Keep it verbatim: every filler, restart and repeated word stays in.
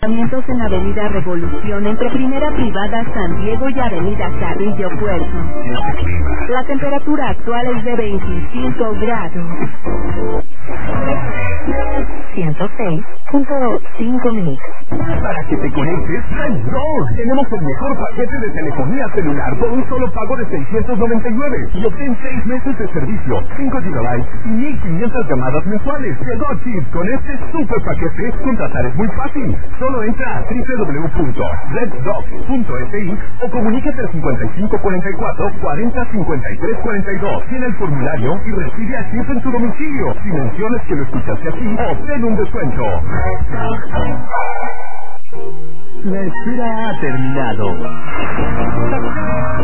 En Avenida Revolución entre Primera Privada San Diego y Avenida Carrillo Puerto. La temperatura actual es de veinticinco grados. ciento seis punto cinco mil. Para que te conectes, Red dos. Tenemos el mejor paquete de telefonía celular por un solo pago de seiscientos noventa y nueve y obtén seis meses de servicio, cinco gigabytes y mil quinientas llamadas mensuales. Llegó Chip. Con este super paquete, contratar es muy fácil. Solo entra a doble u doble u doble u punto red dog punto s i o comunícate al cincuenta y cinco cuarenta y cuatro cuarenta cincuenta y tres cuarenta y dos. Tiene el formulario y recibe a Chip en tu domicilio. Si mencionas que lo escuchaste aquí, obtén un descuento. La espera ha terminado.